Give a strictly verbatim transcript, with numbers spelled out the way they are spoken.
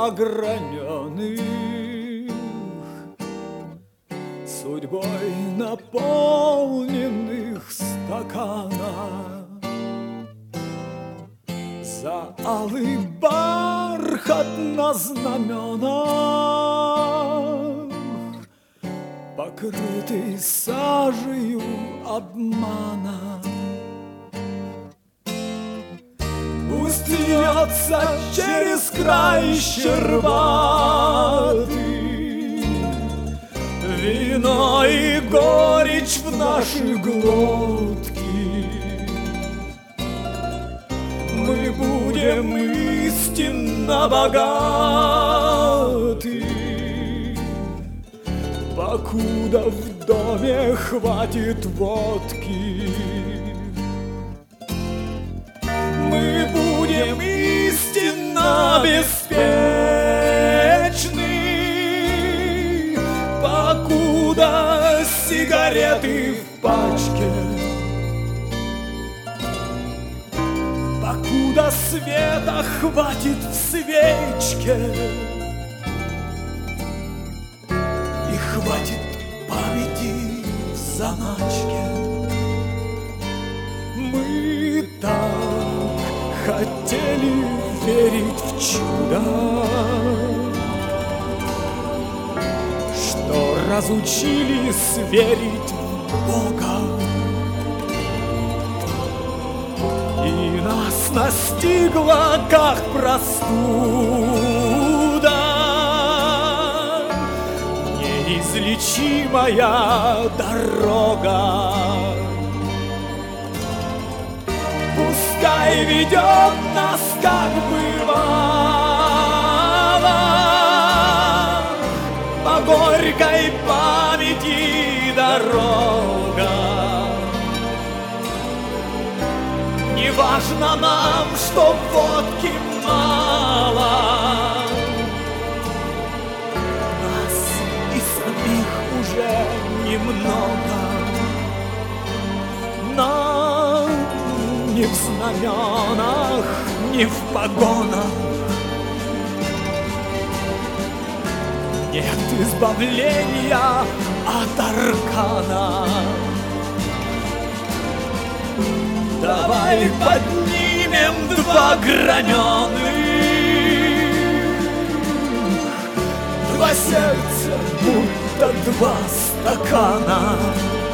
два граненых, судьбой наполненных стакана. За алый бархат на знаменах, покрытый сажею обмана. Пусть льется через край щербатый вино и горечь в наши глотки. Мы будем истинно богаты, покуда в доме хватит водки. Мы будем истинно беспечны, покуда сигареты в пачке, покуда света хватит в свечке и хватит памяти в заначке. Мы так хотели верить в чудо, что разучились верить в Бога. И нас настигла, как простуда, неизлечимая дорога. Пускай ведет нас, как бывало, по горькой памяти дорога. Не важно нам, что водки мало, нас и самих уже немного. Нам ни в знаменах, ни в погонах нет избавления от аркана. Давай поднимем два граненых, два сердца, будто два стакана.